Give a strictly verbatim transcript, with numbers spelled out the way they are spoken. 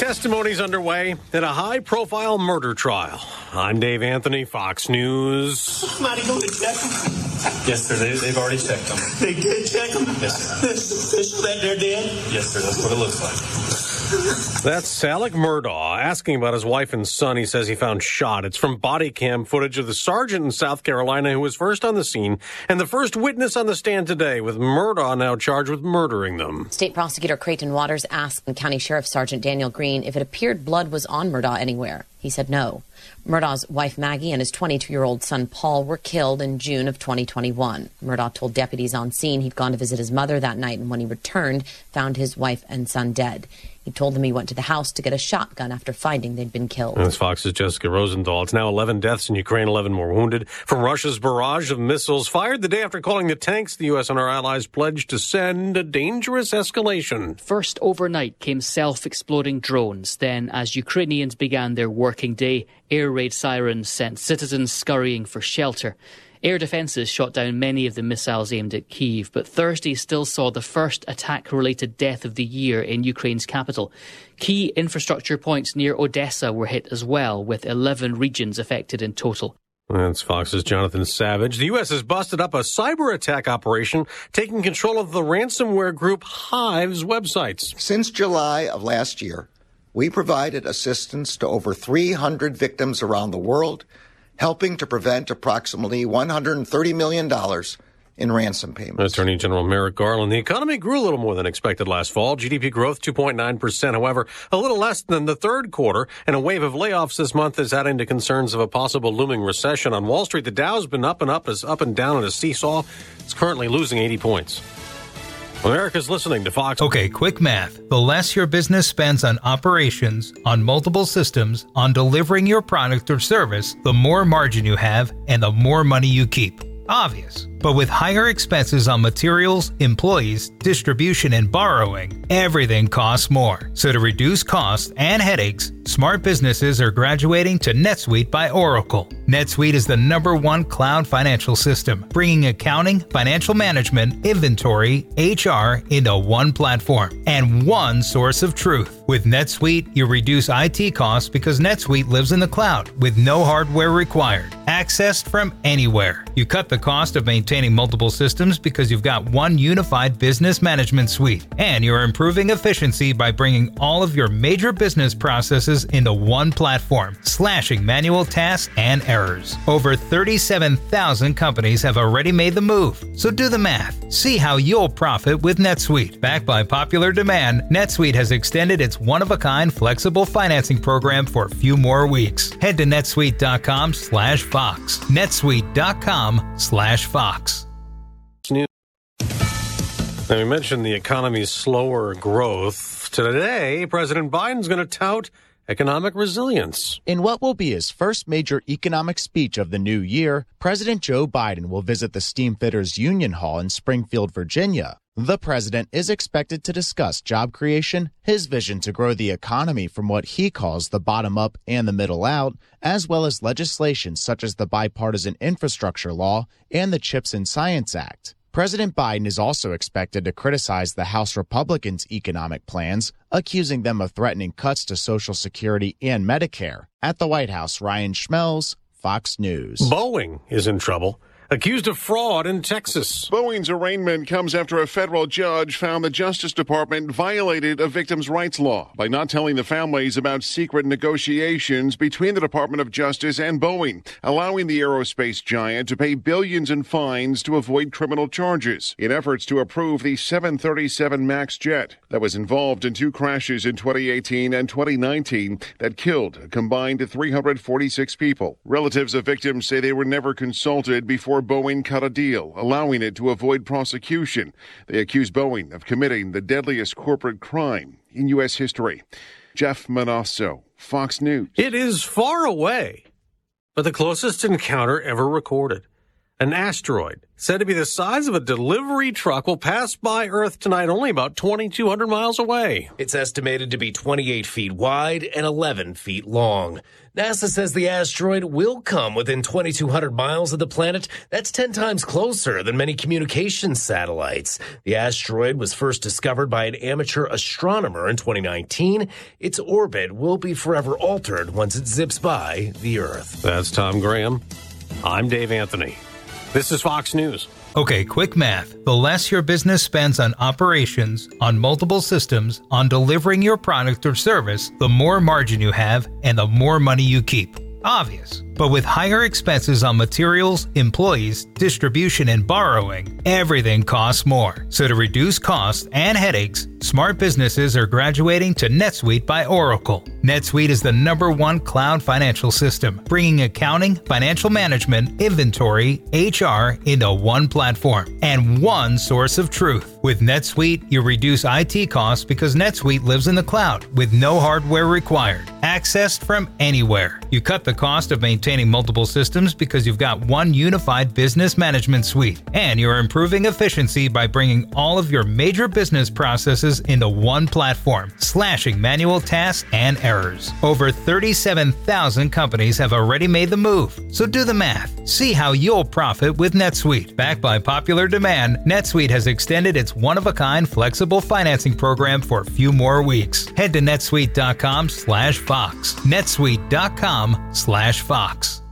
Testimonies underway in a high-profile murder trial. I'm Dave Anthony, Fox News. Somebody go to check them. Yes, sir. They, they've already checked them. They did check them? Yes, sir. This is official that they're dead? Yes, sir. That's what it looks like. That's Alec Murdaugh asking about his wife and son he says he found shot. It's from body cam footage of the sergeant in South Carolina who was first on the scene and the first witness on the stand today, with Murdaugh now charged with murdering them. State Prosecutor Creighton Waters asked County Sheriff Sergeant Daniel Green if it appeared blood was on Murdaugh anywhere. He said no. Murdaugh's wife Maggie and his twenty-two-year-old son Paul were killed in June of twenty twenty-one. Murdaugh told deputies on scene he'd gone to visit his mother that night, and when he returned, found his wife and son dead. He told them he went to the house to get a shotgun after finding they'd been killed. That's Fox's Jessica Rosenthal. It's now eleven deaths in Ukraine, eleven more wounded from Russia's barrage of missiles fired the day after calling the tanks the U S and our allies pledged to send, a dangerous escalation. First overnight came self-exploding drones. Then, as Ukrainians began their working day, air raid sirens sent citizens scurrying for shelter. Air defences shot down many of the missiles aimed at Kyiv, but Thursday still saw the first attack-related death of the year in Ukraine's capital. Key infrastructure points near Odessa were hit as well, with eleven regions affected in total. That's Fox's Jonathan Savage. The U S has busted up a cyber attack operation taking control of the ransomware group Hive's websites. Since July of last year, we provided assistance to over three hundred victims around the world, helping to prevent approximately one hundred thirty million dollars in ransom payments. Attorney General Merrick Garland. The economy grew a little more than expected last fall. G D P growth two point nine percent, however, a little less than the third quarter, and a wave of layoffs this month is adding to concerns of a possible looming recession. On Wall Street, the Dow's been up and up, is up and down in a seesaw. It's currently losing eighty points. America's listening to Fox. Okay, quick math. The less your business spends on operations, on multiple systems, on delivering your product or service, the more margin you have and the more money you keep. Obvious. But with higher expenses on materials, employees, distribution, and borrowing, everything costs more. So to reduce costs and headaches, smart businesses are graduating to NetSuite by Oracle. NetSuite is the number one cloud financial system, bringing accounting, financial management, inventory, H R into one platform and one source of truth. With NetSuite, you reduce I T costs because NetSuite lives in the cloud with no hardware required. Accessed from anywhere. You cut the cost of maintaining multiple systems because you've got one unified business management suite. And you're improving efficiency by bringing all of your major business processes into one platform, slashing manual tasks and errors. Over thirty-seven thousand companies have already made the move. So do the math. See how you'll profit with NetSuite. Backed by popular demand, NetSuite has extended its one-of-a-kind flexible financing program for a few more weeks. Head to netsuite.com slash Fox. netsuite.com slash Fox. Now, we mentioned the economy's slower growth. Today, President Biden's going to tout economic resilience. In what will be his first major economic speech of the new year, President Joe Biden will visit the Steamfitters Union Hall in Springfield, Virginia. The president is expected to discuss job creation, his vision to grow the economy from what he calls the bottom up and the middle out, as well as legislation such as the Bipartisan Infrastructure Law and the CHIPS and Science Act. President Biden is also expected to criticize the House Republicans' economic plans, accusing them of threatening cuts to Social Security and Medicare. At the White House, Ryan Schmelz, Fox News. Boeing is in trouble. Accused of fraud in Texas. Boeing's arraignment comes after a federal judge found the Justice Department violated a victims' rights law by not telling the families about secret negotiations between the Department of Justice and Boeing, allowing the aerospace giant to pay billions in fines to avoid criminal charges in efforts to approve the seven thirty-seven MAX jet that was involved in two crashes in twenty eighteen and twenty nineteen that killed a combined three hundred forty-six people. Relatives of victims say they were never consulted before Boeing cut a deal, allowing it to avoid prosecution. They accuse Boeing of committing the deadliest corporate crime in U S history. Jeff Manasso, Fox News. It is far away, but the closest encounter ever recorded. An asteroid, said to be the size of a delivery truck, will pass by Earth tonight only about twenty-two hundred miles away. It's estimated to be twenty-eight feet wide and eleven feet long. NASA says the asteroid will come within twenty-two hundred miles of the planet. That's ten times closer than many communications satellites. The asteroid was first discovered by an amateur astronomer in twenty nineteen. Its orbit will be forever altered once it zips by the Earth. That's Tom Graham. I'm Dave Anthony. This is Fox News. Okay, quick math. The less your business spends on operations, on multiple systems, on delivering your product or service, the more margin you have and the more money you keep. Obvious. But with higher expenses on materials, employees, distribution, and borrowing, everything costs more. So to reduce costs and headaches, smart businesses are graduating to NetSuite by Oracle. NetSuite is the number one cloud financial system, bringing accounting, financial management, inventory, H R into one platform and one source of truth. With NetSuite, you reduce I T costs because NetSuite lives in the cloud with no hardware required, accessed from anywhere. You cut the cost of maintaining multiple systems because you've got one unified business management suite, and you're improving efficiency by bringing all of your major business processes into one platform, slashing manual tasks and errors. Over thirty-seven thousand companies have already made the move, so do the math. See how you'll profit with NetSuite. Backed by popular demand, NetSuite has extended its one-of-a-kind flexible financing program for a few more weeks. Head to netsuite.com slash Fox. netsuite.com slash Fox.